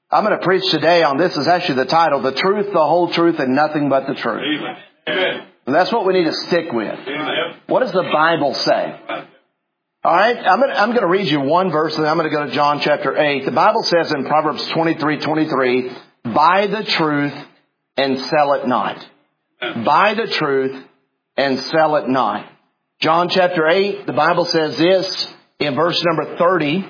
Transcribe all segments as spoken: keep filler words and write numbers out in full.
I'm going to preach today on, this is actually the title, The Truth, the Whole Truth, and Nothing But the Truth. Amen. And that's what we need to stick with. Amen. What does the Bible say? All right, I'm going, to, I'm going to read you one verse, and then I'm going to go to John chapter eight. The Bible says in Proverbs twenty-three twenty-three, buy the truth and sell it not. Buy the truth and sell it not. John chapter eight, the Bible says this in verse number thirty.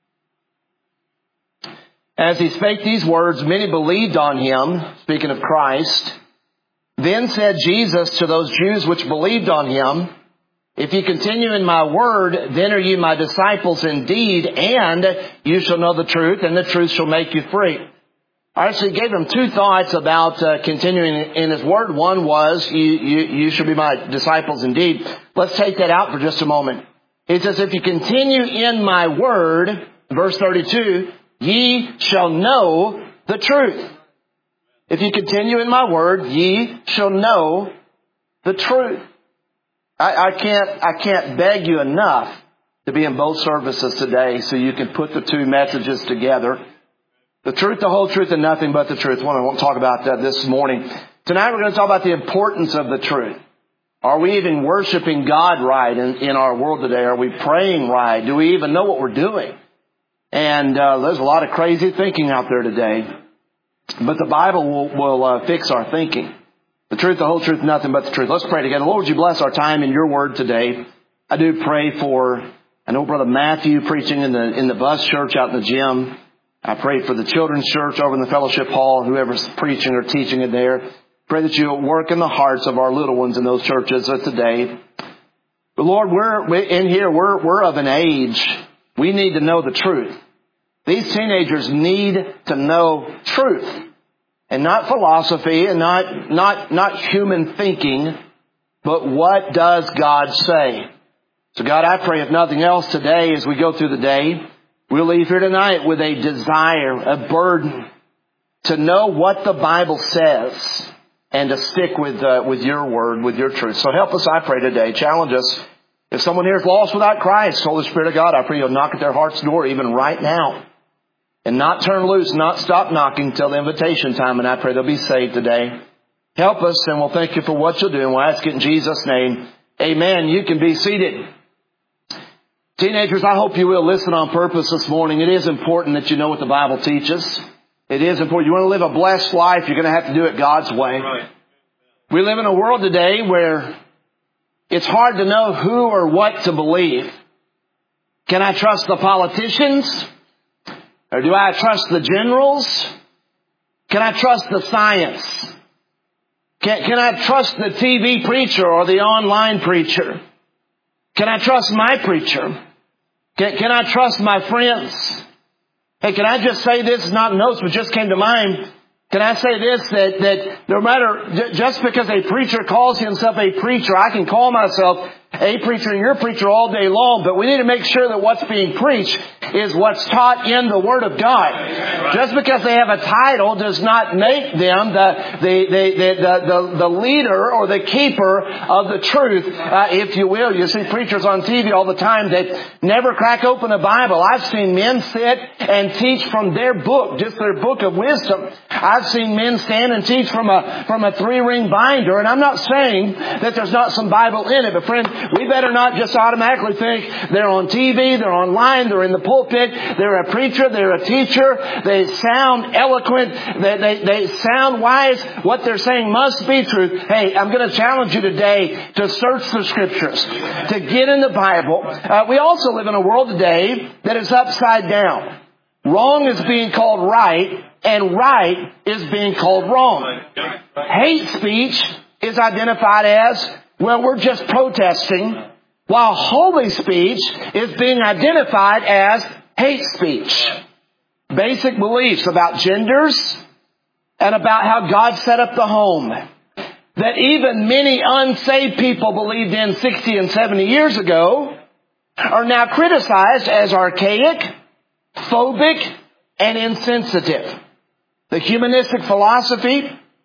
As he spake these words, many believed on him, speaking of Christ. Then said Jesus to those Jews which believed on him, if you continue in my word, then are you my disciples indeed, and you shall know the truth, and the truth shall make you free. All right, so he gave them two thoughts about uh, continuing in his word. One was, you, you, you shall be my disciples indeed. Let's take that out for just a moment. He says, if you continue in my word, verse thirty-two, ye shall know the truth. If you continue in my word, ye shall know the truth. I, I can't, I can't beg you enough to be in both services today so you can put the two messages together. The truth, the whole truth, and nothing but the truth. Well, I won't talk about that this morning. Tonight we're going to talk about the importance of the truth. Are we even worshiping God right in, in our world today? Are we praying right? Do we even know what we're doing? And uh, there's a lot of crazy thinking out there today. But the Bible will, will uh, fix our thinking. The truth, the whole truth, nothing but the truth. Let's pray together. Lord, would you bless our time in your word today? I do pray for, I know Brother Matthew preaching in the in the bus church out in the gym. I pray for the children's church over in the fellowship hall, whoever's preaching or teaching in there. Pray that you'll work in the hearts of our little ones in those churches today. But Lord, we're in here, we're we're of an age. We need to know the truth. These teenagers need to know truth. And not philosophy and not, not, not human thinking, but what does God say? So God, I pray if nothing else today as we go through the day, we'll leave here tonight with a desire, a burden to know what the Bible says and to stick with, uh, with your word, with your truth. So help us, I pray today. Challenge us. If someone here is lost without Christ, Holy Spirit of God, I pray you'll knock at their heart's door even right now. And not turn loose, not stop knocking till the invitation time. And I pray they'll be saved today. Help us, and we'll thank you for what you'll do. And we'll ask it in Jesus' name. Amen. You can be seated. Teenagers, I hope you will listen on purpose this morning. It is important that you know what the Bible teaches. It is important. You want to live a blessed life, you're going to have to do it God's way. Right. We live in a world today where it's hard to know who or what to believe. Can I trust the politicians? Or do I trust the generals? Can I trust the science? Can, can I trust the T V preacher or the online preacher? Can I trust my preacher? Can, can I trust my friends? Hey, can I just say this? Not notes, but just came to mind. Can I say this? That, that no matter, just because a preacher calls himself a preacher, I can call myself a preacher and you're a preacher all day long, but we need to make sure that what's being preached is what's taught in the Word of God. Just because they have a title does not make them the the the the, the, the leader or the keeper of the truth, uh, if you will. You see preachers on T V all the time that never crack open a Bible. I've seen men sit and teach from their book, just their book of wisdom. I've seen men stand and teach from a from a three-ring binder, and I'm not saying that there's not some Bible in it, but friend, we better not just automatically think they're on T V, they're online, they're in the pulpit, they're a preacher, they're a teacher, they sound eloquent, they, they, they sound wise, what they're saying must be truth. Hey, I'm going to challenge you today to search the Scriptures, to get in the Bible. Uh, we also live in a world today that is upside down. Wrong is being called right, and right is being called wrong. Hate speech is identified as, well, we're just protesting, while holy speech is being identified as hate speech. Basic beliefs about genders and about how God set up the home that even many unsaved people believed in sixty and seventy years ago are now criticized as archaic, phobic, and insensitive. The humanistic philosophy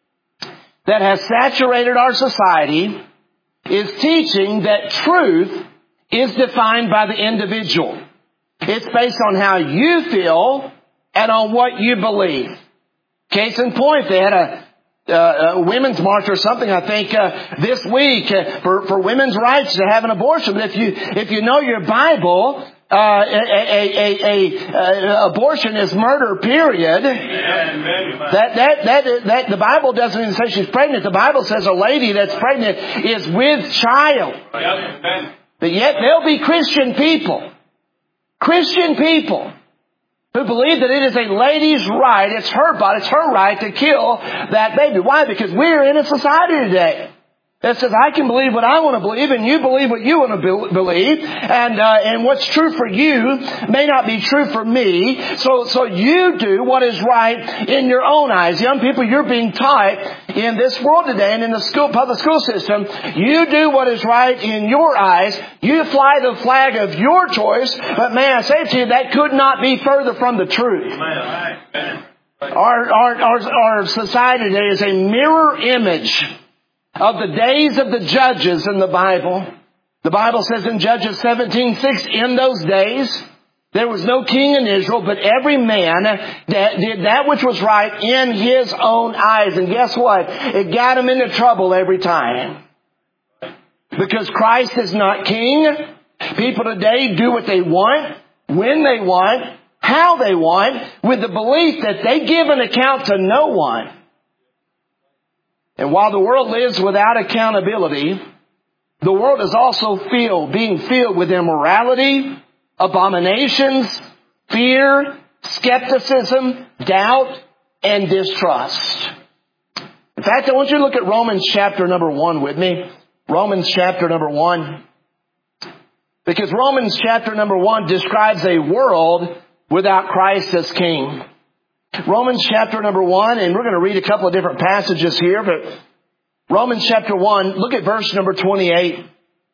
that has saturated our society is teaching that truth is defined by the individual. It's based on how you feel and on what you believe. Case in point, they had a Uh, a women's march or something, I think, uh, this week uh, for, for women's rights to have an abortion. But if you, if you know your Bible, uh, a, a, a, a, a abortion is murder, period. That, that, that, that, the Bible doesn't even say she's pregnant. The Bible says a lady that's pregnant is with child. But yet there'll be Christian people, Christian people, who believe that it is a lady's right, it's her body, it's her right to kill that baby. Why? Because we're in a society today that says I can believe what I want to believe and you believe what you want to be- believe. And, uh, and what's true for you may not be true for me. So, so you do what is right in your own eyes. Young people, you're being taught in this world today and in the school, public school system, you do what is right in your eyes. You fly the flag of your choice. But may I say to you, that could not be further from the truth. Our, our, our, our society today is a mirror image of the days of the judges in the Bible. The Bible says in Judges seventeen six, in those days, there was no king in Israel, but every man that did that which was right in his own eyes. And guess what? It got him into trouble every time. Because Christ is not king. People today do what they want, when they want, how they want, with the belief that they give an account to no one. And while the world lives without accountability, the world is also filled, being filled with immorality, abominations, fear, skepticism, doubt, and distrust. In fact, I want you to look at Romans chapter number one with me. Romans chapter number one. Because Romans chapter number one describes a world without Christ as King. Romans chapter number one, and we're going to read a couple of different passages here, but Romans chapter one, look at verse number twenty-eight.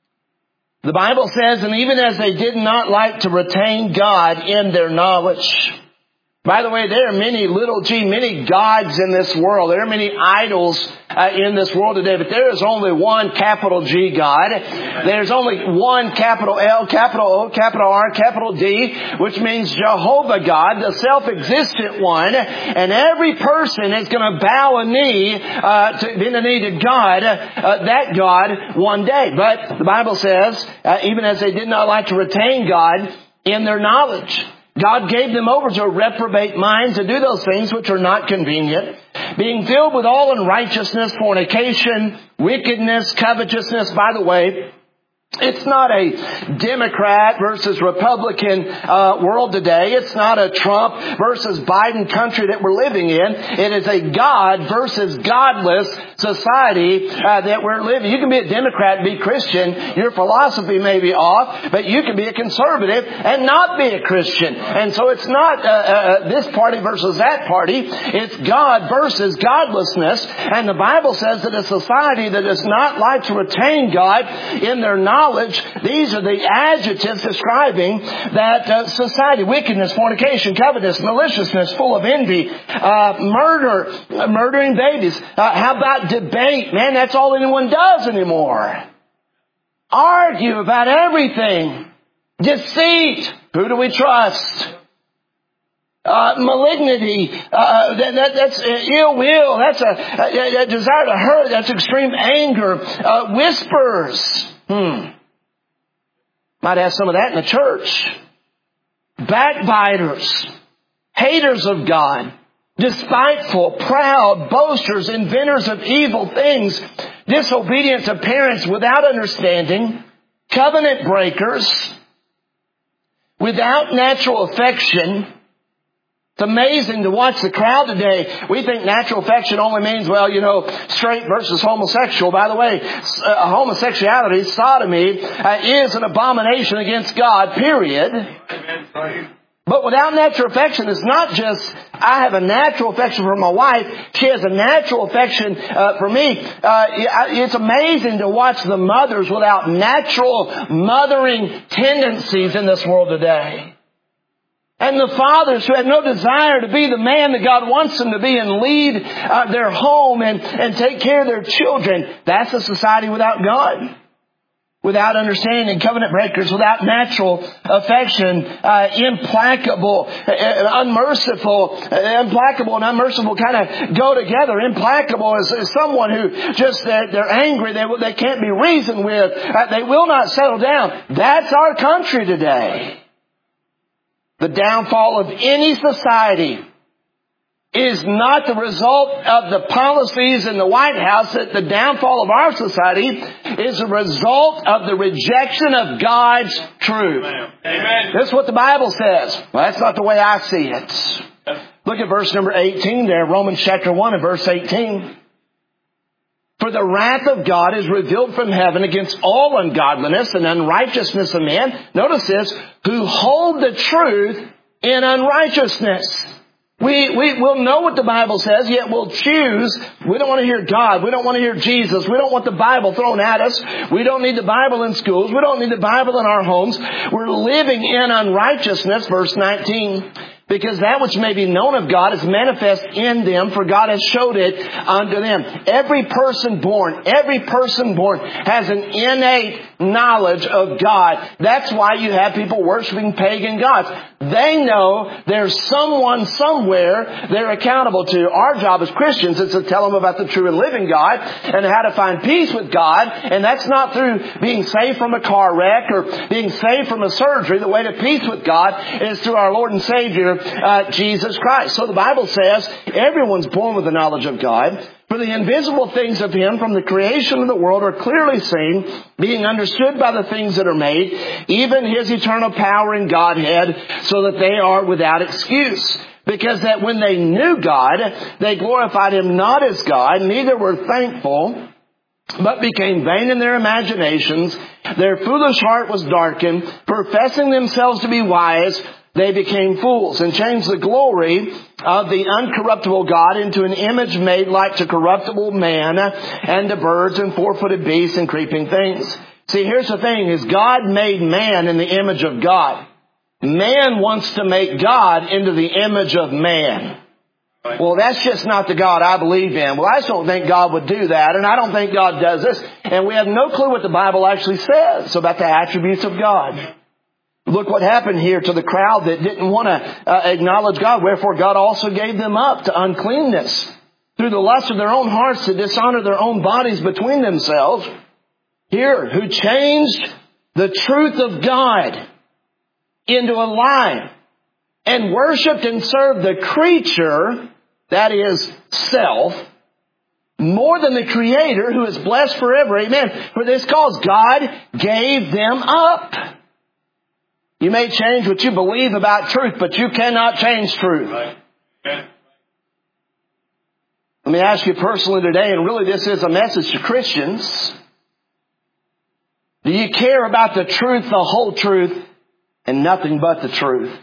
The Bible says, and even as they did not like to retain God in their knowledge. By the way, there are many little g, many gods in this world. There are many idols uh, in this world today, but there is only one capital G God. There's only one capital L, capital O, capital R, capital D, which means Jehovah God, the self-existent one. And every person is going to bow a knee, uh, to bend a knee to God, uh, that God, one day. But the Bible says, uh, even as they did not like to retain God in their knowledge, God gave them over to a reprobate mind to do those things which are not convenient, being filled with all unrighteousness, fornication, wickedness, covetousness. By the way, it's not a Democrat versus Republican uh, world today. It's not a Trump versus Biden country that we're living in. It is a God versus godless society uh, that we're living. You can be a Democrat and be Christian. Your philosophy may be off, but you can be a conservative and not be a Christian. And so it's not uh, uh, this party versus that party. It's God versus godlessness. And the Bible says that a society that does not like to retain God in their knowledge, these are the adjectives describing that uh, society: wickedness, fornication, covetousness, maliciousness, full of envy, uh, murder, uh, murdering babies. Uh, how about debate? Man, that's all anyone does anymore. Argue about everything. Deceit. Who do we trust? Uh, malignity, uh, that, that, that's uh, ill will, that's a, a, a desire to hurt, that's extreme anger, uh, whispers. Hmm. Might have some of that in the church. Backbiters, haters of God, despiteful, proud, boasters, inventors of evil things, disobedient to parents without understanding, covenant breakers, without natural affection. It's amazing to watch the crowd today. We think natural affection only means, well, you know, straight versus homosexual. By the way, uh, homosexuality, sodomy, uh, is an abomination against God, period. But without natural affection, it's not just, I have a natural affection for my wife. She has a natural affection uh, for me. Uh, it's amazing to watch the mothers without natural mothering tendencies in this world today. And the fathers who have no desire to be the man that God wants them to be and lead uh, their home and, and take care of their children. That's a society without God. without understanding, covenant breakers, without natural affection, uh, implacable, uh, unmerciful, uh, implacable and unmerciful kind of go together. Implacable is, is someone who just, they're, they're angry, they, they can't be reasoned with, uh, they will not settle down. That's our country today. The downfall of any society is not the result of the policies in the White House. That the downfall of our society is a result of the rejection of God's truth. Amen. This is what the Bible says. Well, that's not the way I see it. Look at verse number eighteen there, Romans chapter one and verse eighteen. For the wrath of God is revealed from heaven against all ungodliness and unrighteousness of men. Notice this, who hold the truth in unrighteousness. We, we will know what the Bible says, yet we'll choose. We don't want to hear God. We don't want to hear Jesus. We don't want the Bible thrown at us. We don't need the Bible in schools. We don't need the Bible in our homes. We're living in unrighteousness, verse nineteen. Because that which may be known of God is manifest in them, for God has showed it unto them. Every person born, every person born has an innate knowledge of God. That's why you have people worshiping pagan gods. They know there's someone somewhere they're accountable to. Our job as Christians is to tell them about the true and living God and how to find peace with God. And that's not through being saved from a car wreck or being saved from a surgery. The way to peace with God is through our Lord and Savior, Uh, Jesus Christ. So the Bible says everyone's born with the knowledge of God. For the invisible things of Him from the creation of the world are clearly seen, being understood by the things that are made, even His eternal power and Godhead, so that they are without excuse. Because that when they knew God, they glorified Him not as God, neither were thankful, but became vain in their imaginations. Their foolish heart was darkened, professing themselves to be wise, they became fools and changed the glory of the uncorruptible God into an image made like to corruptible man and to birds and four-footed beasts and creeping things. See, here's the thing, is God made man in the image of God. Man wants to make God into the image of man. Well, that's just not the God I believe in. Well, I just don't think God would do that, and I don't think God does this. And we have no clue what the Bible actually says about the attributes of God. Look what happened here to the crowd that didn't want to uh, acknowledge God. Wherefore God also gave them up to uncleanness through the lust of their own hearts to dishonor their own bodies between themselves. Here, who changed the truth of God into a lie and worshipped and served the creature, that is self, more than the Creator, who is blessed forever. Amen. For this cause God gave them up. You may change what you believe about truth, but you cannot change truth. Right. Okay. Let me ask you personally today, and really this is a message to Christians. Do you care about the truth, the whole truth, and nothing but the truth?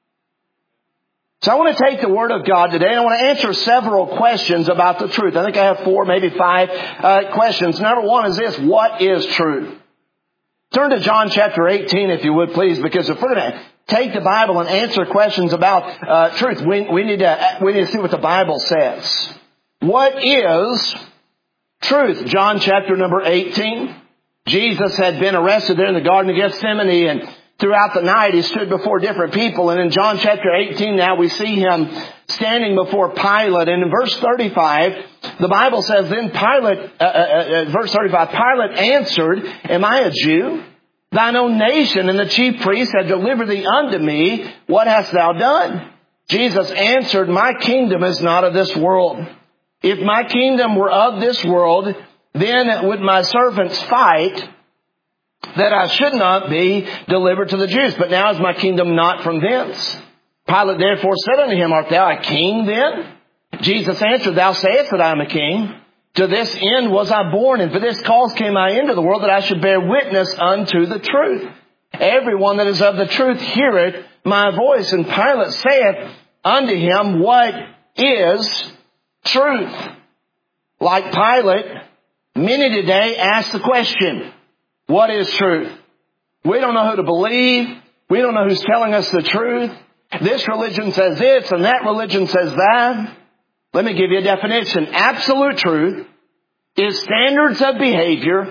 So I want to take the Word of God today, and I want to answer several questions about the truth. I think I have four, maybe five uh, questions. Number one is this: what is truth? Turn to John chapter eighteen, if you would, please, because if we're going to take the Bible and answer questions about uh, truth, we, we need to we need to see what the Bible says. What is truth? John chapter number eighteen. Jesus had been arrested there in the Garden of Gethsemane, and throughout the night he stood before different people. And in John chapter eighteen now we see him standing before Pilate. And in verse thirty-five, the Bible says, then Pilate, uh, uh, uh, verse thirty-five, Pilate answered, am I a Jew? Thine own nation and the chief priests have delivered thee unto me. What hast thou done? Jesus answered, my kingdom is not of this world. If my kingdom were of this world, then would my servants fight that I should not be delivered to the Jews. But now is my kingdom not from thence. Pilate therefore said unto him, art thou a king then? Jesus answered, thou sayest that I am a king. To this end was I born, and for this cause came I into the world, that I should bear witness unto the truth. Everyone that is of the truth heareth my voice. And Pilate saith unto him, what is truth? Like Pilate, many today ask the question, what is truth? We don't know who to believe. We don't know who's telling us the truth. This religion says this and that religion says that. Let me give you a definition. Absolute truth is standards of behavior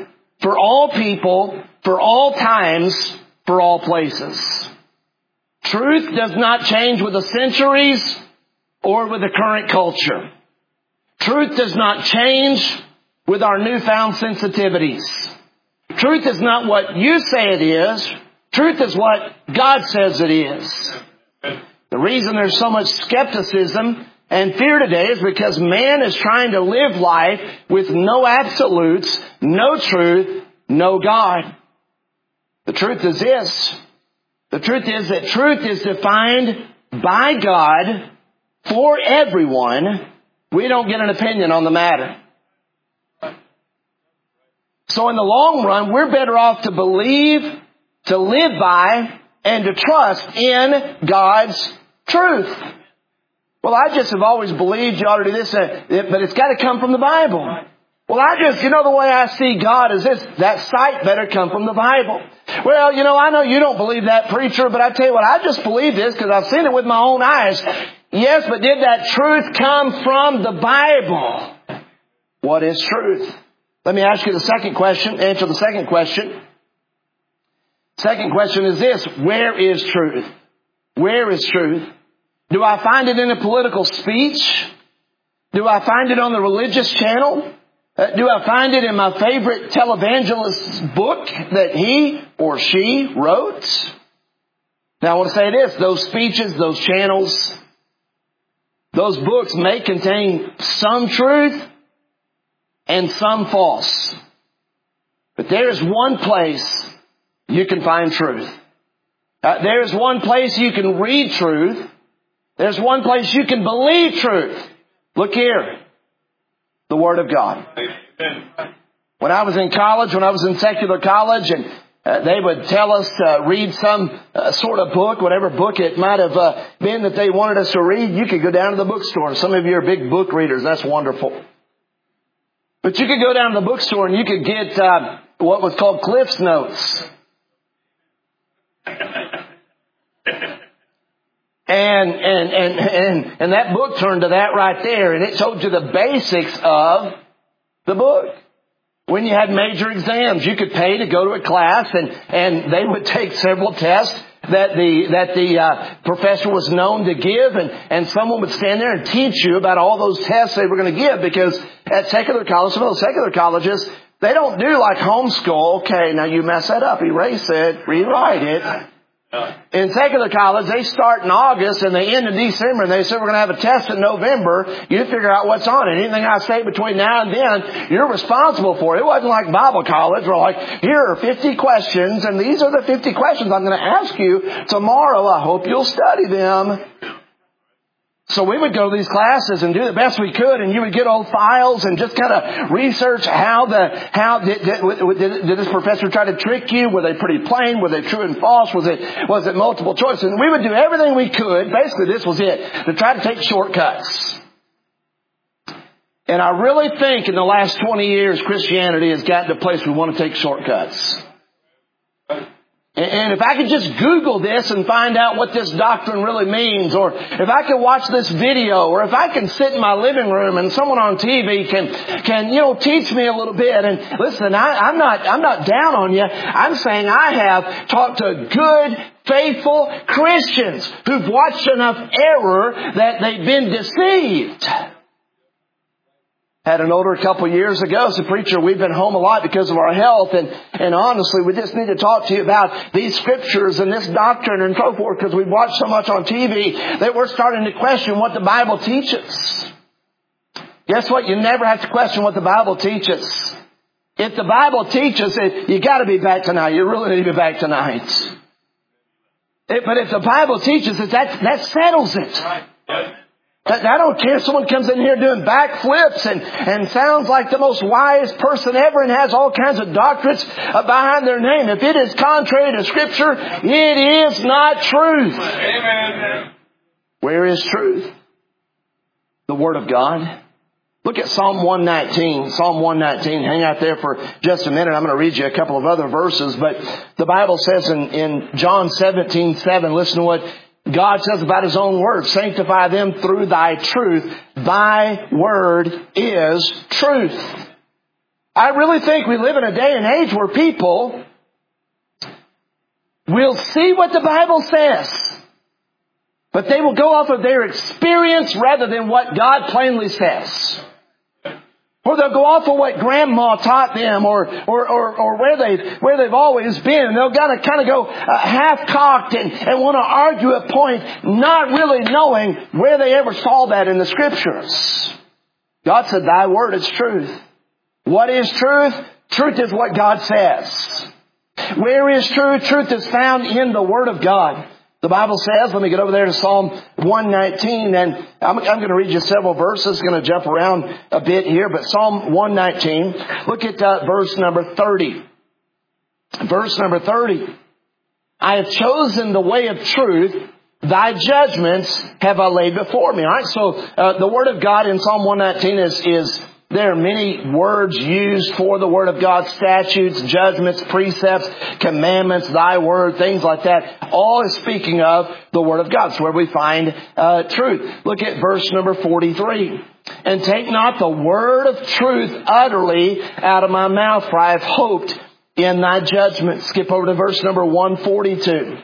for all people, for all times, for all places. Truth does not change with the centuries or with the current culture. Truth does not change with our newfound sensitivities. Truth is not what you say it is. Truth is what God says it is. The reason there's so much skepticism and fear today is because man is trying to live life with no absolutes, no truth, no God. The truth is this. The truth is that truth is defined by God for everyone. We don't get an opinion on the matter. So in the long run, we're better off to believe, to live by, and to trust in God's truth. Well, I just have always believed you ought to do this, but it's got to come from the Bible. Well, I just, you know, the way I see God is this, that sight better come from the Bible. Well, you know, I know you don't believe that, preacher, but I tell you what, I just believe this because I've seen it with my own eyes. Yes, but did that truth come from the Bible? What is truth? Let me ask you the second question, answer the second question. Second question is this, where is truth? Where is truth? Do I find it in a political speech? Do I find it on the religious channel? Uh, do I find it in my favorite televangelist's book that he or she wrote? Now I want to say this, those speeches, those channels, those books may contain some truth and some false. But there's one place you can find truth. Uh, there's one place you can read truth. There's one place you can believe truth. Look here. The Word of God. When I was in college, when I was in secular college, and uh, they would tell us to read some uh, sort of book, whatever book it might have uh, been that they wanted us to read, you could go down to the bookstore. Some of you are big book readers. That's wonderful. But you could go down to the bookstore and you could get uh, what was called Cliff's Notes. And, and, and, and, and that book turned to that right there. And it told you the basics of the book. When you had major exams, you could pay to go to a class and, and they would take several tests that the, that the, uh, professor was known to give, and, and someone would stand there and teach you about all those tests they were going to give, because at secular colleges, some of those secular colleges, they don't do like homeschool. Okay, now you mess that up. Erase it, rewrite it. In secular college, they start in August and they end in December, and they say we're going to have a test in November. You figure out what's on it. Anything I say between now and then, you're responsible for it. It wasn't like Bible college where like, here are fifty questions, and these are the fifty questions I'm going to ask you tomorrow. I hope you'll study them. So we would go to these classes and do the best we could, and you would get old files and just kind of research how the, how did, did, did, did this professor try to trick you? Were they pretty plain? Were they true and false? Was it, was it multiple choice? And we would do everything we could. Basically, this was it, to try to take shortcuts. And I really think in the last twenty years, Christianity has gotten to a place where we want to take shortcuts. And if I could just Google this and find out what this doctrine really means, or if I could watch this video, or if I can sit in my living room and someone on T V can, can, you know, teach me a little bit. And listen, I, I'm not, I'm not down on you. I'm saying I have talked to good, faithful Christians who've watched enough error that they've been deceived. Had an older couple years ago, so preacher, we've been home a lot because of our health, and, and honestly, we just need to talk to you about these scriptures and this doctrine and so forth, because we've watched so much on T V that we're starting to question what the Bible teaches. Guess what? You never have to question what the Bible teaches. If the Bible teaches it, you got to be back tonight. You really need to be back tonight. It, but if the Bible teaches it, that, that settles it. Right. I don't care if someone comes in here doing backflips and, and sounds like the most wise person ever and has all kinds of doctorates behind their name. If it is contrary to Scripture, it is not truth. Amen. Where is truth? The Word of God. Look at Psalm one nineteen. Psalm one nineteen. Hang out there for just a minute. I'm going to read you a couple of other verses. But the Bible says in, in John seventeen seven, listen to what God says about His own word. Sanctify them through Thy truth. Thy word is truth. I really think we live in a day and age where people will see what the Bible says, but they will go off of their experience rather than what God plainly says. Or they'll go off of what grandma taught them, or or or, or where they've where they've always been. And they'll gotta kind of go uh, half cocked and, and want to argue a point, not really knowing where they ever saw that in the Scriptures. God said, "Thy word is truth." What is truth? Truth is what God says. Where is truth? Truth is found in the Word of God. The Bible says, let me get over there to Psalm one nineteen, and I'm, I'm going to read you several verses. I'm going to jump around a bit here, but Psalm one nineteen, look at uh, verse number thirty. Verse number thirty. I have chosen the way of truth. Thy judgments have I laid before me. All right, so uh, the Word of God in Psalm one nineteen is, is there are many words used for the Word of God, statutes, judgments, precepts, commandments, thy word, things like that. All is speaking of the Word of God. It's where we find uh, truth. Look at verse number forty-three. And take not the word of truth utterly out of my mouth, for I have hoped in thy judgment. Skip over to verse number one forty-two.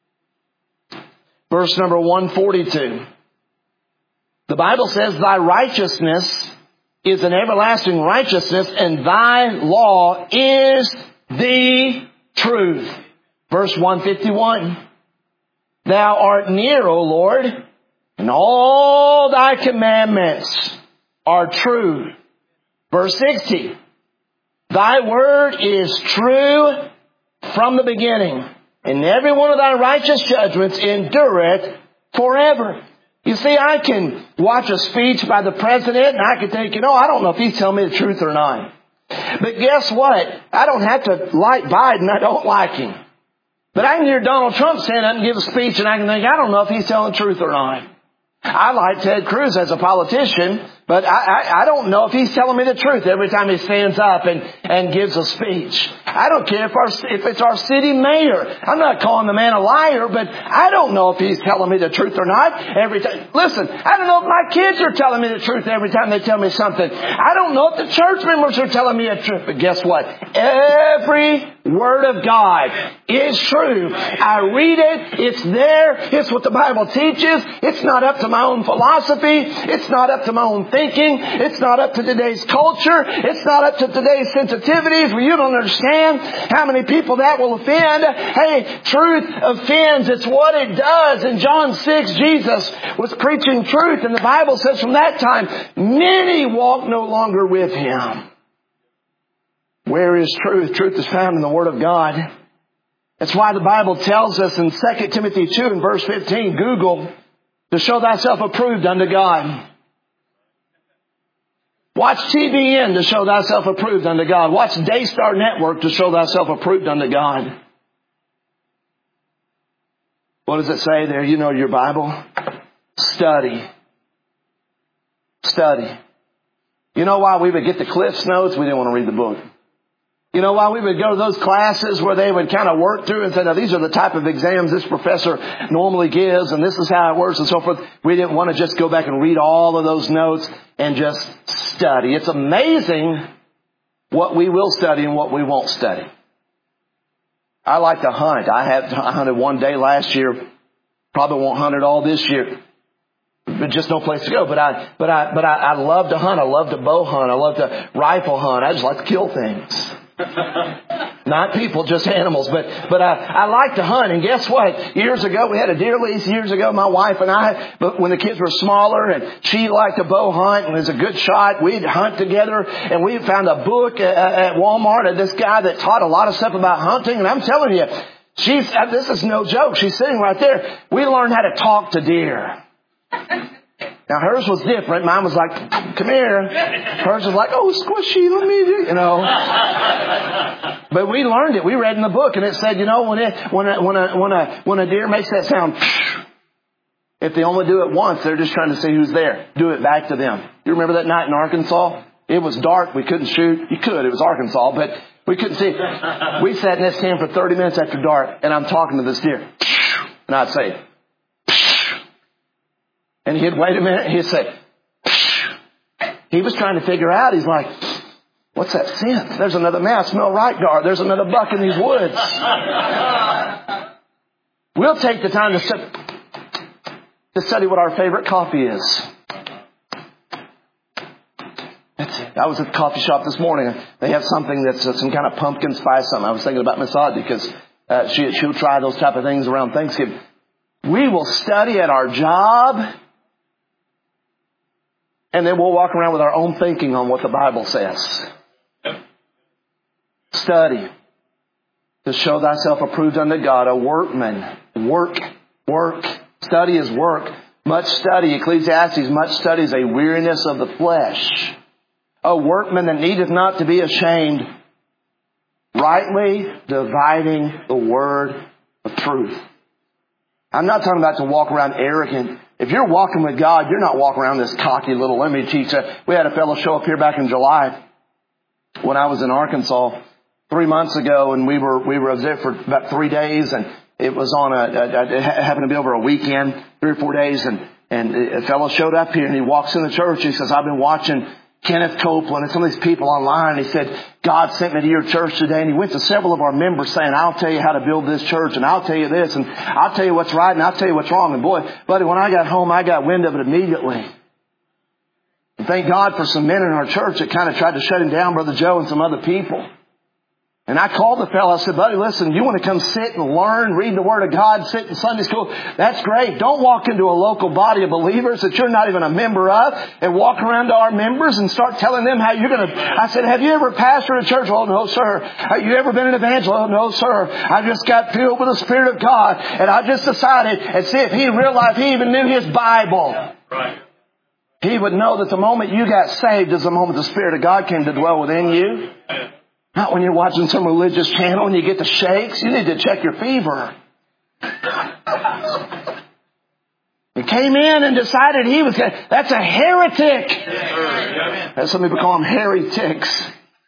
Verse number one forty-two. The Bible says, thy righteousness is an everlasting righteousness, and thy law is the truth. Verse one fifty-one. Thou art near, O Lord, and all thy commandments are true. Verse sixty. Thy word is true from the beginning, and every one of thy righteous judgments endureth forever. You see, I can watch a speech by the president and I can think, you know, I don't know if he's telling me the truth or not. But guess what? I don't have to like Biden. I don't like him. But I can hear Donald Trump stand up and give a speech and I can think, I don't know if he's telling the truth or not. I like Ted Cruz as a politician, but I, I, I don't know if he's telling me the truth every time he stands up and, and gives a speech. I don't care if, our, if it's our city mayor. I'm not calling the man a liar, but I don't know if he's telling me the truth or not every time. Listen, I don't know if my kids are telling me the truth every time they tell me something. I don't know if the church members are telling me the truth. But guess what? Every Word of God is true. I read it. It's there. It's what the Bible teaches. It's not up to my own philosophy. It's not up to my own thinking. It's not up to today's culture. It's not up to today's sensitivities where you don't understand how many people that will offend. Hey, truth offends. It's what it does. In John six, Jesus was preaching truth, and the Bible says from that time, many walk no longer with Him. Where is truth? Truth is found in the Word of God. That's why the Bible tells us in Second Timothy two and verse fifteen, Google, to show thyself approved unto God. Watch T B N to show thyself approved unto God. Watch Daystar Network to show thyself approved unto God. What does it say there? You know your Bible. Study. Study. You know why we would get the Cliff's Notes? We didn't want to read the book. You know why we would go to those classes where they would kind of work through and say, now these are the type of exams this professor normally gives and this is how it works and so forth. We didn't want to just go back and read all of those notes and just study. It's amazing what we will study and what we won't study. I like to hunt. I had I hunted one day last year. Probably won't hunt it all this year. But just no place to go. But I, but I, but I, I love to hunt. I love to bow hunt. I love to rifle hunt. I just like to kill things. Not people, just animals. But, but I, I like to hunt. And guess what? Years ago, we had a deer lease years ago, my wife and I, but when the kids were smaller and she liked to bow hunt and was a good shot, we'd hunt together and we found a book at, at Walmart of this guy that taught a lot of stuff about hunting. And I'm telling you, she's, this is no joke. She's sitting right there. We learned how to talk to deer. Now hers was different. Mine was like, come here. Hers was like, oh, squishy, let me do, you know. But we learned it. We read in the book and it said, you know, when it, when a, when a, when a, when a deer makes that sound, if they only do it once, they're just trying to see who's there. Do it back to them. You remember that night in Arkansas? It was dark. We couldn't shoot. You could. It was Arkansas, but we couldn't see. We sat in that stand for thirty minutes after dark and I'm talking to this deer. And I'd say, and he'd wait a minute. He'd say, he was trying to figure out. He's like, What's that scent? There's another man. I smell right guard. There's another buck in these woods. We'll take the time to, stu- to study what our favorite coffee is. That's it. I was at the coffee shop this morning. They have something that's uh, some kind of pumpkin spice something. I was thinking about Miss Audrey because uh, she, she'll try those type of things around Thanksgiving. We will study at our job. And then we'll walk around with our own thinking on what the Bible says. Study to show thyself approved unto God, a workman. Work, work. Study is work. Much study, Ecclesiastes, much study is a weariness of the flesh. A workman that needeth not to be ashamed, rightly dividing the word of truth. I'm not talking about to walk around arrogant. If you're walking with God, you're not walking around this cocky little, let me teach you. We had a fellow show up here back in July when I was in Arkansas three months ago, and we were, we were there for about three days, and it was on a, a, it happened to be over a weekend, three or four days, and, and a fellow showed up here, and he walks in the church, and he says, I've been watching Kenneth Copeland and some of these people online. He said, God sent me to your church today. And he went to several of our members saying, I'll tell you how to build this church, and I'll tell you this, and I'll tell you what's right, and I'll tell you what's wrong. And boy, buddy, when I got home, I got wind of it immediately. And thank God for some men in our church that kind of tried to shut him down, Brother Joe and some other people. And I called the fellow. I said, buddy, listen, you want to come sit and learn, read the Word of God, sit in Sunday school? That's great. Don't walk into a local body of believers that you're not even a member of and walk around to our members and start telling them how you're going to... I said, have you ever pastored a church? Oh, no, sir. Have you ever been an evangelist? Oh, no, sir. I just got filled with the Spirit of God, and I just decided, and see if he realized he even knew his Bible. Right. He would know that the moment you got saved is the moment the Spirit of God came to dwell within you. Not when you're watching some religious channel and you get the shakes. You need to check your fever. He came in and decided he was... That's a heretic. As some people call them heretics.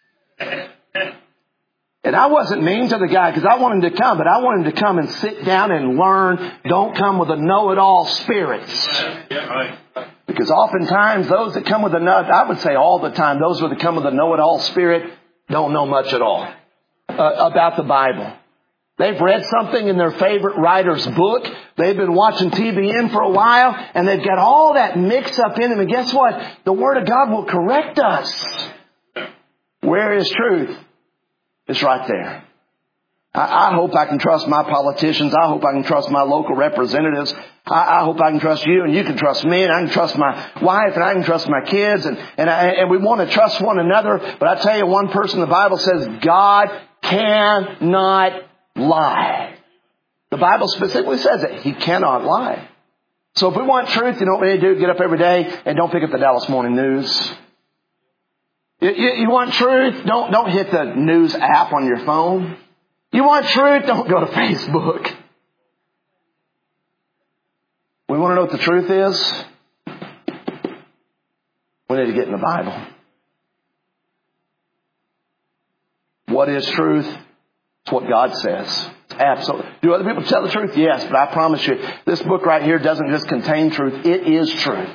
And I wasn't mean to the guy because I want him to come, but I want him to come and sit down and learn. Don't come with a know-it-all spirit. Because oftentimes those that come with a know... I would say all the time, those that come with a know-it-all spirit don't know much at all uh, about the Bible. They've read something in their favorite writer's book. They've been watching T B N for a while, and they've got all that mixed up in them. And guess what? The Word of God will correct us. Where is truth? It's right there. I, I hope I can trust my politicians. I hope I can trust my local representatives. I, I hope I can trust you, and you can trust me, and I can trust my wife, and I can trust my kids, and and, I, and we want to trust one another. But I tell you, one person, the Bible says, God cannot lie. The Bible specifically says it. He cannot lie. So if we want truth, you know what we need to do? Get up every day and don't pick up the Dallas Morning News. You, you, you want truth? Don't don't hit the news app on your phone. You want truth? Don't go to Facebook. We want to know what the truth is? We need to get in the Bible. What is truth? It's what God says. Absolutely. Do other people tell the truth? Yes, but I promise you, this book right here doesn't just contain truth. It is truth.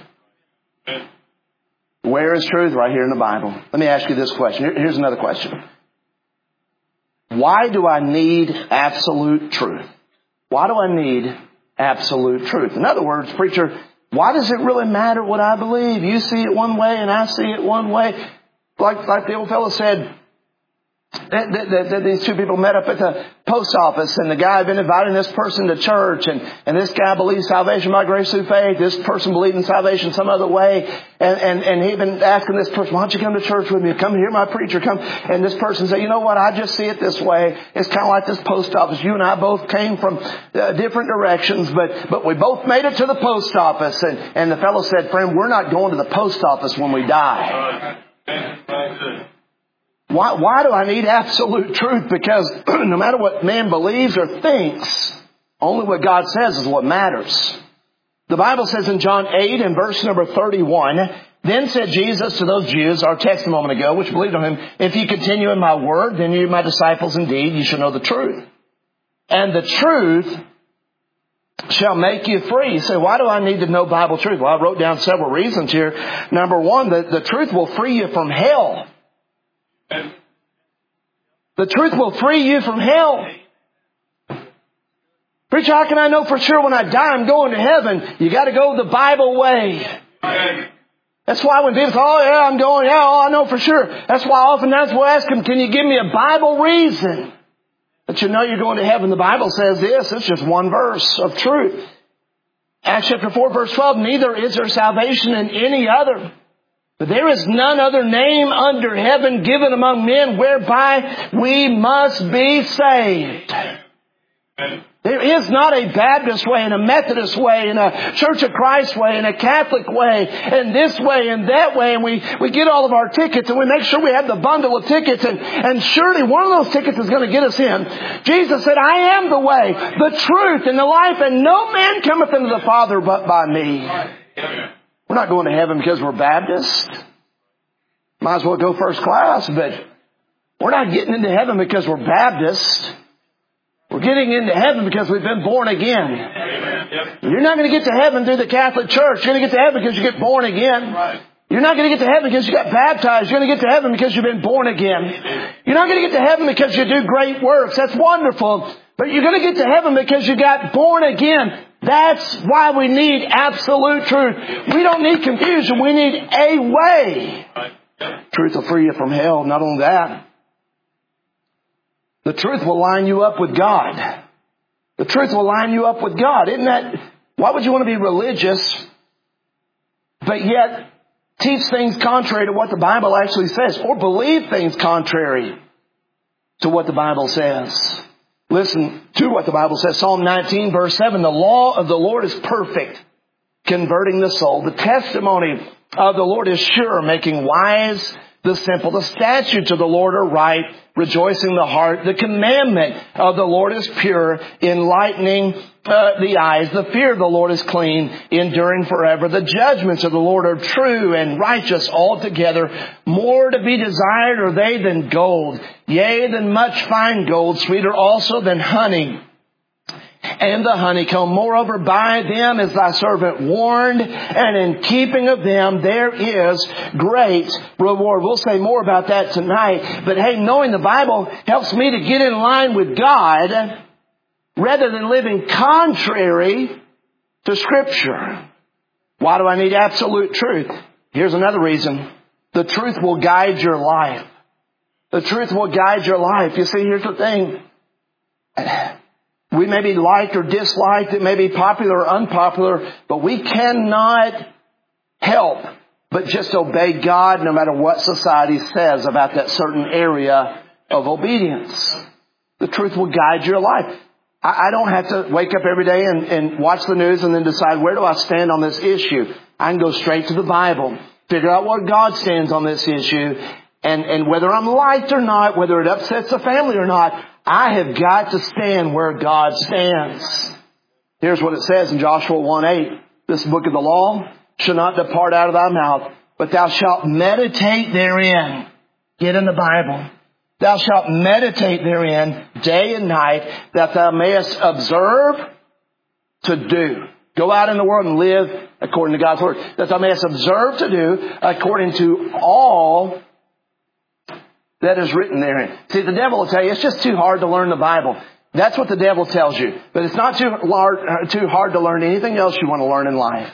Where is truth? Right here in the Bible. Let me ask you this question. Here's another question. Why do I need absolute truth? Why do I need absolute truth? In other words, preacher, why does it really matter what I believe? You see it one way and I see it one way. Like, like the old fellow said, that, that, that these two people met up at the post office, and the guy had been inviting this person to church, and, and this guy believes salvation by grace through faith. This person believed in salvation some other way. And, and, and he'd been asking this person, why don't you come to church with me? Come hear my preacher. Come. And this person said, you know what? I just see it this way. It's kind of like this post office. You and I both came from uh, different directions, but, but we both made it to the post office. And, and the fellow said, friend, we're not going to the post office when we die. Why, why do I need absolute truth? Because no matter what man believes or thinks, only what God says is what matters. The Bible says in John eight and verse number thirty-one, then said Jesus to those Jews, our text a moment ago, which believed on him, if you continue in my word, then you are my disciples indeed, you shall know the truth. And the truth shall make you free. You say, why do I need to know Bible truth? Well, I wrote down several reasons here. Number one, the, the truth will free you from hell. The truth will free you from hell. Preacher, how can I know for sure when I die I'm going to heaven? You got to go the Bible way. That's why when people say, oh yeah, I'm going, yeah, oh, I know for sure. That's why oftentimes we'll ask them, can you give me a Bible reason that you know you're going to heaven? The Bible says this. It's just one verse of truth. Acts chapter four, verse twelve, neither is there salvation in any other. But there is none other name under heaven given among men whereby we must be saved. There is not a Baptist way and a Methodist way and a Church of Christ way and a Catholic way and this way and that way. And we, we get all of our tickets and we make sure we have the bundle of tickets. And, and surely one of those tickets is going to get us in. Jesus said, I am the way, the truth, and the life, and no man cometh into the Father but by me. We're not going to heaven because we're Baptist. Might as well go first class, but we're not getting into heaven because we're Baptist. We're getting into heaven because we've been born again. Yep. You're not going to get to heaven through the Catholic Church. You're going to get to heaven because you get born again. Right. You're not going to get to heaven because you got baptized. You're going to get to heaven because you've been born again. You're not going to get to heaven because you do great works. That's wonderful. But you're going to get to heaven because you got born again. That's why we need absolute truth. We don't need confusion. We need a way. Truth will free you from hell. Not only that, the truth will line you up with God. The truth will line you up with God. Isn't that, why would you want to be religious, but yet teach things contrary to what the Bible actually says, or believe things contrary to what the Bible says? Listen to what the Bible says. Psalm nineteen, verse seven, the law of the Lord is perfect, converting the soul. The testimony of the Lord is sure, making wise the simple. The statutes of the Lord are right, rejoicing the heart. The commandment of the Lord is pure, enlightening uh, the eyes. The fear of the Lord is clean, enduring forever. The judgments of the Lord are true and righteous altogether. More to be desired are they than gold, yea, than much fine gold, sweeter also than honey and the honeycomb. Moreover, by them is thy servant warned, and in keeping of them there is great reward. We'll say more about that tonight. But hey, knowing the Bible helps me to get in line with God rather than living contrary to Scripture. Why do I need absolute truth? Here's another reason. The truth will guide your life. The truth will guide your life. You see, here's the thing. We may be liked or disliked. It may be popular or unpopular. But we cannot help but just obey God no matter what society says about that certain area of obedience. The truth will guide your life. I don't have to wake up every day and, and watch the news and then decide, where do I stand on this issue? I can go straight to the Bible, figure out what God stands on this issue, and, and whether I'm liked or not, whether it upsets the family or not, I have got to stand where God stands. Here's what it says in Joshua one eight. This book of the law shall not depart out of thy mouth, but thou shalt meditate therein. Get in the Bible. Thou shalt meditate therein day and night, that thou mayest observe to do. Go out in the world and live according to God's word. That thou mayest observe to do according to all that is written therein. See, the devil will tell you, it's just too hard to learn the Bible. That's what the devil tells you. But it's not too hard, too hard to learn anything else you want to learn in life.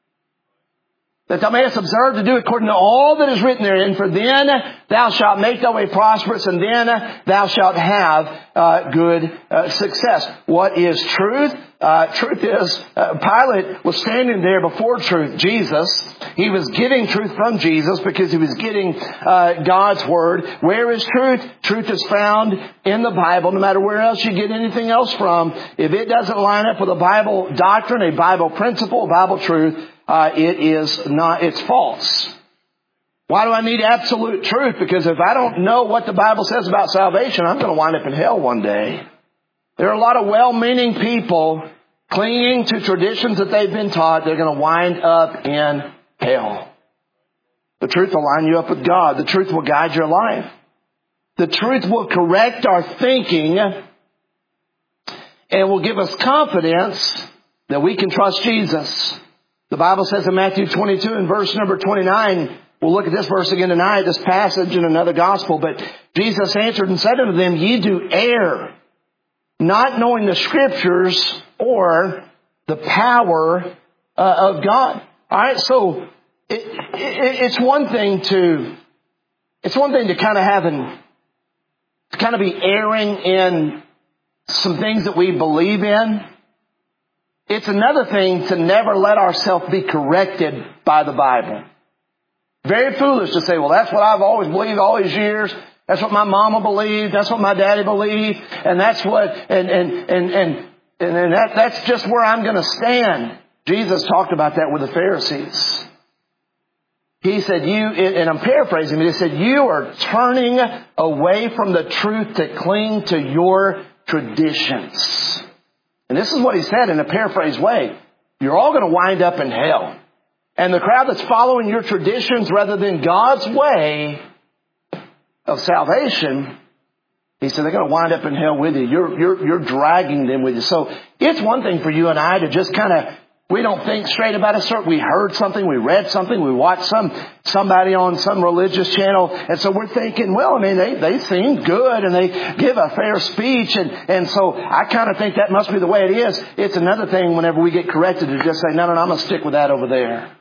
That thou mayest observe to do according to all that is written therein. For then thou shalt make thy way prosperous, and then thou shalt have uh, good uh, success. What is truth? Uh, truth is, uh, Pilate was standing there before truth, Jesus. He was getting truth from Jesus because he was getting uh, God's word. Where is truth? Truth is found in the Bible. No matter where else you get anything else from, if it doesn't line up with a Bible doctrine, a Bible principle, a Bible truth, uh, it is not, it's false. Why do I need absolute truth? Because if I don't know what the Bible says about salvation, I'm going to wind up in hell one day. There are a lot of well-meaning people clinging to traditions that they've been taught. They're going to wind up in hell. The truth will line you up with God. The truth will guide your life. The truth will correct our thinking and will give us confidence that we can trust Jesus. The Bible says in Matthew twenty-two and verse number twenty-nine, We'll look at this verse again tonight, this passage in another gospel. But Jesus answered and said unto them, Ye do err, not knowing the Scriptures or the power uh, of God. All right, so it, it, it's one thing to it's one thing to kind of have an to kind of be erring in some things that we believe in. It's another thing to never let ourselves be corrected by the Bible. Very foolish to say, well, that's what I've always believed all these years. That's what my mama believed. That's what my daddy believed. And that's what, and, and, and, and, and that, that's just where I'm going to stand. Jesus talked about that with the Pharisees. He said, you, and I'm paraphrasing, but he said, you are turning away from the truth to cling to your traditions. And this is what he said in a paraphrased way. You're all going to wind up in hell. And the crowd that's following your traditions rather than God's way of salvation, he said, they're going to wind up in hell with you. You're, you're, you're dragging them with you. So it's one thing for you and I to just kind of, we don't think straight about a certain, we heard something, we read something, we watched some, somebody on some religious channel. And so we're thinking, well, I mean, they, they seem good and they give a fair speech. And, and so I kind of think that must be the way it is. It's another thing whenever we get corrected to just say, no, no, no, I'm going to stick with that over there.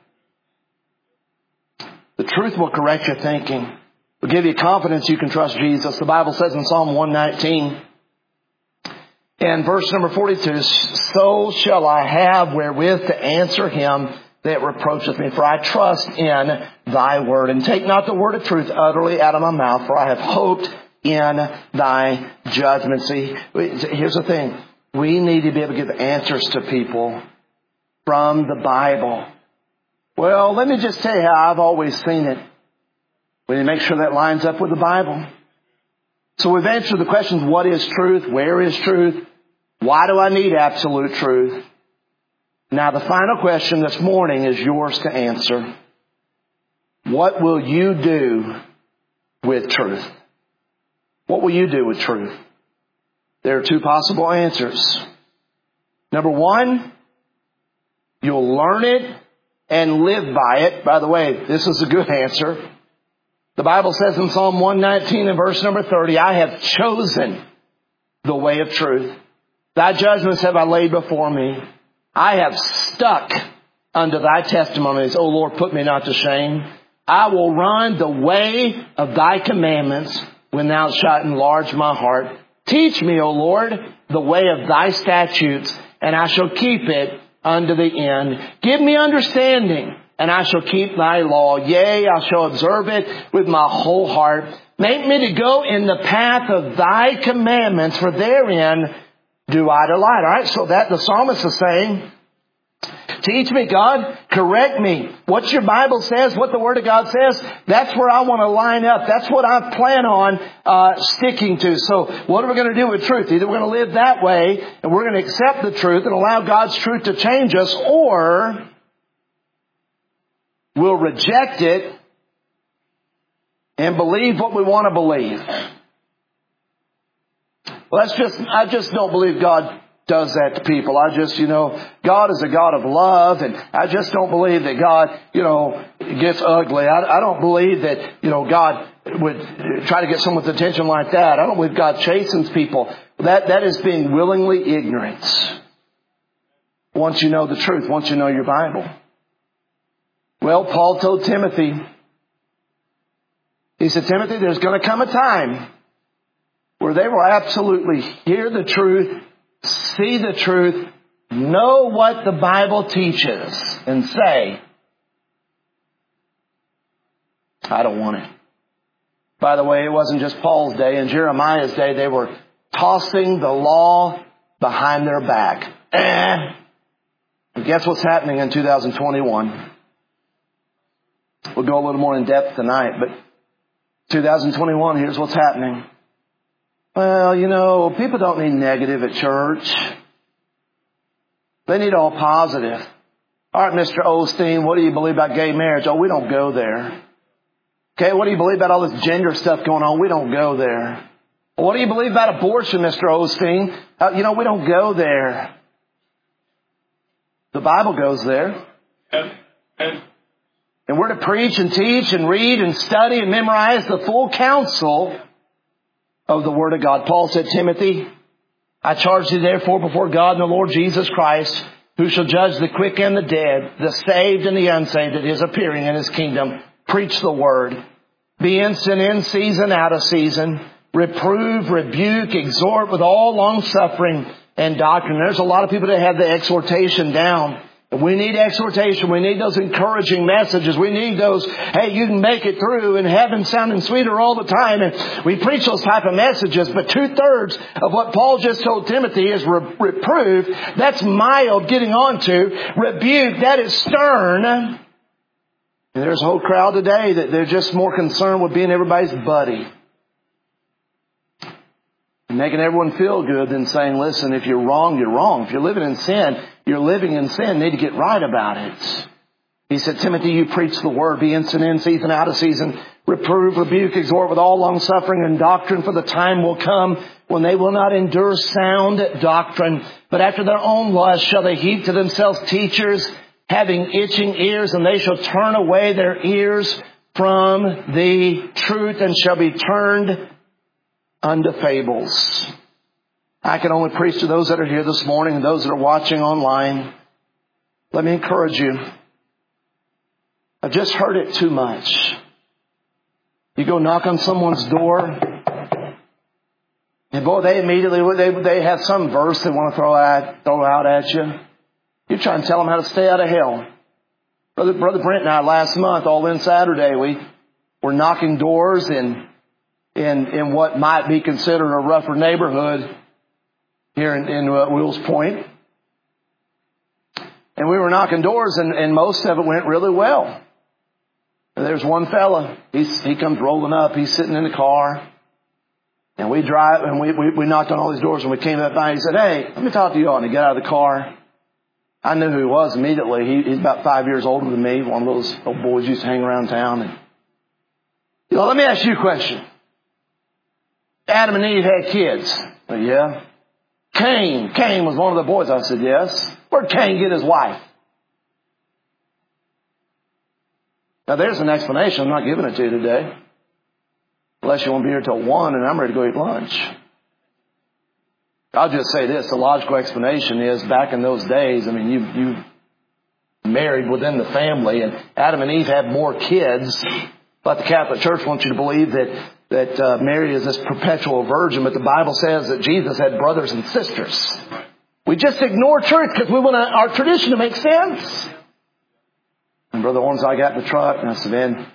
The truth will correct your thinking. Will give you confidence you can trust Jesus. The Bible says in Psalm one nineteen, and verse number forty-two, so shall I have wherewith to answer him that reproacheth me. For I trust in thy word. And take not the word of truth utterly out of my mouth, for I have hoped in thy judgment. See, here's the thing. We need to be able to give answers to people from the Bible. Well, let me just tell you how I've always seen it. We need to make sure that lines up with the Bible. So we've answered the questions, what is truth? Where is truth? Why do I need absolute truth? Now the final question this morning is yours to answer. What will you do with truth? What will you do with truth? There are two possible answers. Number one, you'll learn it and live by it. By the way, this is a good answer. The Bible says in Psalm one nineteen and verse number thirty, I have chosen the way of truth. Thy judgments have I laid before me. I have stuck unto thy testimonies. O Lord, put me not to shame. I will run the way of thy commandments when thou shalt enlarge my heart. Teach me, O Lord, the way of thy statutes, and I shall keep it unto the end. Give me understanding, and I shall keep thy law. Yea, I shall observe it with my whole heart. Make me to go in the path of thy commandments, for therein do I delight. All right, so that the psalmist is saying, teach me, God. Correct me. What your Bible says, what the Word of God says, that's where I want to line up. That's what I plan on uh sticking to. So what are we going to do with truth? Either we're going to live that way, and we're going to accept the truth and allow God's truth to change us, or we'll reject it and believe what we want to believe. Well, that's just, I just don't believe God does that to people. I just, you know, God is a God of love, and I just don't believe that God, you know, gets ugly. I, I don't believe that, you know, God would try to get someone's attention like that. I don't believe God chastens people. That, that is being willingly ignorant. Once you know the truth, once you know your Bible. Well, Paul told Timothy, he said, Timothy, there's going to come a time where they will absolutely hear the truth, see the truth, know what the Bible teaches, and say, I don't want it. By the way, it wasn't just Paul's day. In Jeremiah's day, they were tossing the law behind their back. Eh. And guess what's happening in two thousand twenty-one? We'll go a little more in depth tonight, but two thousand twenty-one, here's what's happening. Well, you know, people don't need negative at church. They need all positive. All right, Mister Osteen, what do you believe about gay marriage? Oh, we don't go there. Okay, what do you believe about all this gender stuff going on? We don't go there. Well, what do you believe about abortion, Mister Osteen? Uh, you know, we don't go there. The Bible goes there. And we're to preach and teach and read and study and memorize the full counsel of the Word of God. Paul said, Timothy, I charge thee therefore before God and the Lord Jesus Christ, who shall judge the quick and the dead, the saved and the unsaved at His appearing in His kingdom. Preach the Word. Be instant in season, out of season. Reprove, rebuke, exhort with all long suffering and doctrine. There's a lot of people that have the exhortation down. We need exhortation. We need those encouraging messages. We need those, hey, you can make it through, and heaven sounding sweeter all the time. And we preach those type of messages. But two-thirds of what Paul just told Timothy is re- reprove. That's mild getting on to. Rebuke, that is stern. And there's a whole crowd today that they're just more concerned with being everybody's buddy. Making everyone feel good than saying, listen, if you're wrong, you're wrong. If you're living in sin, you're living in sin. You need to get right about it. He said, Timothy, you preach the Word. Be instant in season, out of season. Reprove, rebuke, exhort with all long suffering and doctrine, for the time will come when they will not endure sound doctrine, but after their own lust shall they heap to themselves teachers having itching ears, and they shall turn away their ears from the truth and shall be turned unto fables. I can only preach to those that are here this morning and those that are watching online. Let me encourage you. I've just heard it too much. You go knock on someone's door, and boy, they immediately, they, they have some verse they want to throw out, throw out at you. You try and tell them how to stay out of hell. Brother, Brother Brent and I last month, all in Saturday, we were knocking doors in In, in what might be considered a rougher neighborhood here in, in uh, Wills Point. And we were knocking doors, and, and most of it went really well. And there's one fella. He's, he comes rolling up. He's sitting in the car. And we drive, and we, we, we knocked on all these doors, and we came up by, and he said, hey, let me talk to you on. He got out of the car. I knew who he was immediately. He, he's about five years older than me. One of those old boys used to hang around town. And, you know, let me ask you a question. Adam and Eve had kids. Well, yeah. Cain. Cain was one of the boys. I said, yes. Where'd Cain get his wife? Now, there's an explanation. I'm not giving it to you today. Unless you want to be here till one and I'm ready to go eat lunch. I'll just say this. The logical explanation is back in those days, I mean, you, you married within the family, and Adam and Eve had more kids. But the Catholic Church wants you to believe that that uh, Mary is this perpetual virgin, but the Bible says that Jesus had brothers and sisters. We just ignore truth because we want our tradition to make sense. And Brother Owens, I got in the truck and I said, man,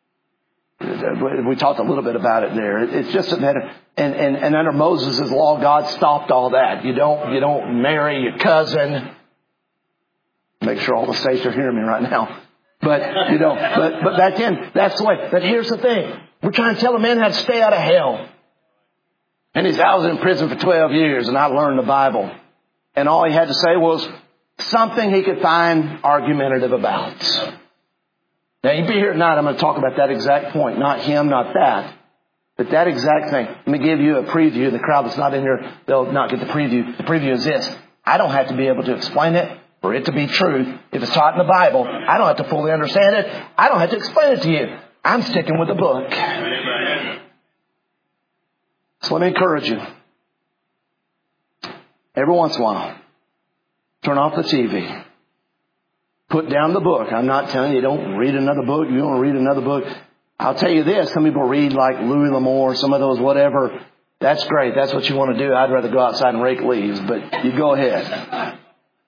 we talked a little bit about it there. It's just a matter, and, and, and under Moses' law, God stopped all that. You don't, you don't marry your cousin. Make sure all the states are hearing me right now. But, you know, but, but back then, that's the way. But here's the thing. We're trying to tell a man how to stay out of hell. And he said, I was in prison for twelve years and I learned the Bible. And all he had to say was something he could find argumentative about. Now, you'll be here tonight. I'm going to talk about that exact point. Not him, not that. But that exact thing. Let me give you a preview. The crowd that's not in here, they'll not get the preview. The preview is this. I don't have to be able to explain it for it to be truth. If it's taught in the Bible, I don't have to fully understand it. I don't have to explain it to you. I'm sticking with the book. So let me encourage you. Every once in a while, turn off the T V. Put down the book. I'm not telling you don't read another book. You don't want to read another book. I'll tell you this. Some people read like Louis L'Amour, some of those whatever. That's great. That's what you want to do. I'd rather go outside and rake leaves, but you go ahead.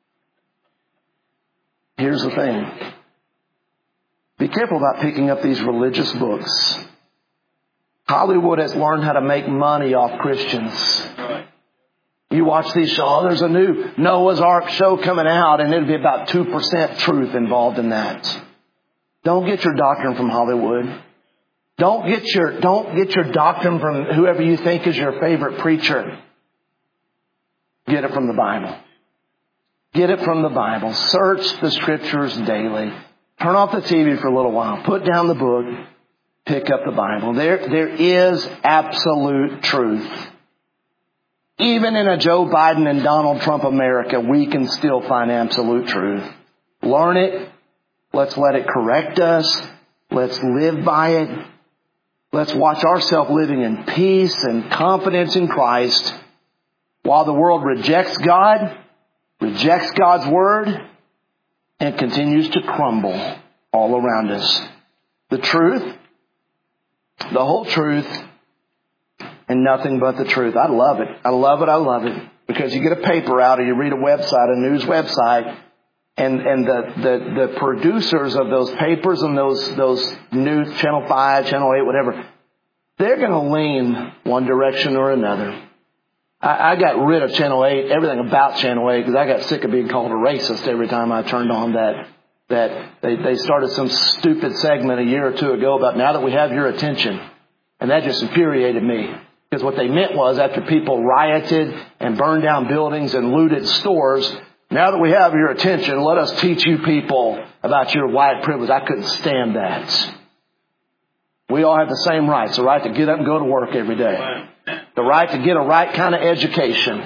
Here's the thing. Be careful about picking up these religious books. Hollywood has learned how to make money off Christians. You watch these shows. Oh, there's a new Noah's Ark show coming out, and it'll be about two percent truth involved in that. Don't get your doctrine from Hollywood. Don't get your, don't get your doctrine from whoever you think is your favorite preacher. Get it from the Bible. Get it from the Bible. Search the Scriptures daily. Turn off the T V for a little while. Put down the book. Pick up the Bible. There, there is absolute truth. Even in a Joe Biden and Donald Trump America, we can still find absolute truth. Learn it. Let's let it correct us. Let's live by it. Let's watch ourselves living in peace and confidence in Christ while the world rejects God, rejects God's Word, and continues to crumble all around us. The truth, the whole truth, and nothing but the truth. I love it. I love it. I love it. Because you get a paper out or you read a website, a news website, and, and the, the, the producers of those papers and those, those news, Channel five, Channel eight, whatever, they're going to lean one direction or another. I, I got rid of Channel eight, everything about Channel eight, because I got sick of being called a racist every time I turned on that. That they, they started some stupid segment a year or two ago about now that we have your attention. And that just infuriated me. Because what they meant was after people rioted and burned down buildings and looted stores, now that we have your attention, let us teach you people about your white privilege. I couldn't stand that. We all have the same rights. The right to get up and go to work every day. The right to get a right kind of education.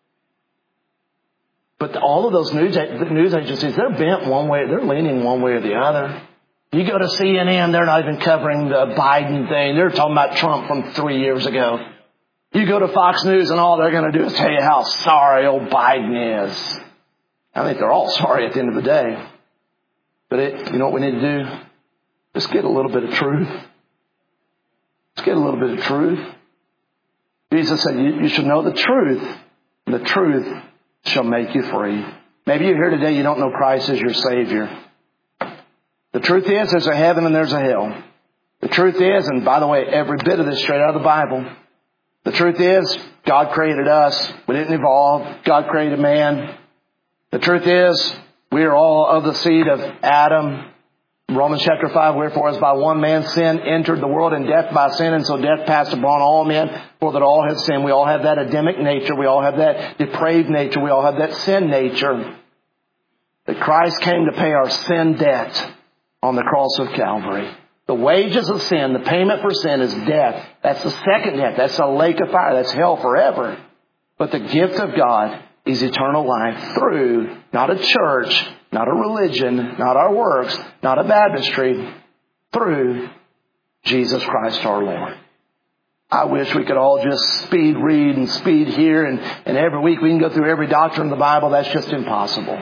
But all of those news, news agencies, they're bent one way. They're leaning one way or the other. You go to C N N, they're not even covering the Biden thing. They're talking about Trump from three years ago. You go to Fox News and all they're going to do is tell you how sorry old Biden is. I think they're all sorry at the end of the day. But it, you know what we need to do? Just get a little bit of truth. Let's get a little bit of truth. Jesus said, you, you should know the truth. And the truth shall make you free. Maybe you're here today, you don't know Christ as your Savior. The truth is, there's a heaven and there's a hell. The truth is, and by the way, every bit of this straight out of the Bible. The truth is, God created us. We didn't evolve. God created man. The truth is, we are all of the seed of Adam. Romans chapter five, wherefore as by one man sin entered the world, and death by sin, and so death passed upon all men, for that all have sinned. We all have that Adamic nature. We all have that depraved nature. We all have that sin nature. That Christ came to pay our sin debt on the cross of Calvary. The wages of sin, the payment for sin is death. That's the second death. That's a lake of fire. That's hell forever. But the gift of God is eternal life through not a church, not a religion, not our works, not a baptistry, through Jesus Christ our Lord. I wish we could all just speed read and speed hear, and, and every week we can go through every doctrine of the Bible. That's just impossible.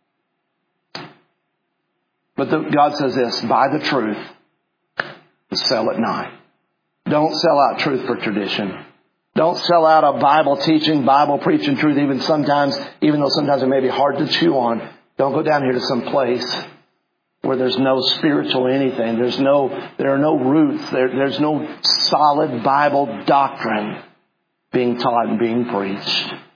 But the, God says this, buy the truth and sell it not. Don't sell out truth for tradition. Don't sell out a Bible teaching, Bible preaching truth, even sometimes, even though sometimes it may be hard to chew on. Don't go down here to some place where there's no spiritual anything. There's no, there are no roots. There, there's no solid Bible doctrine being taught and being preached.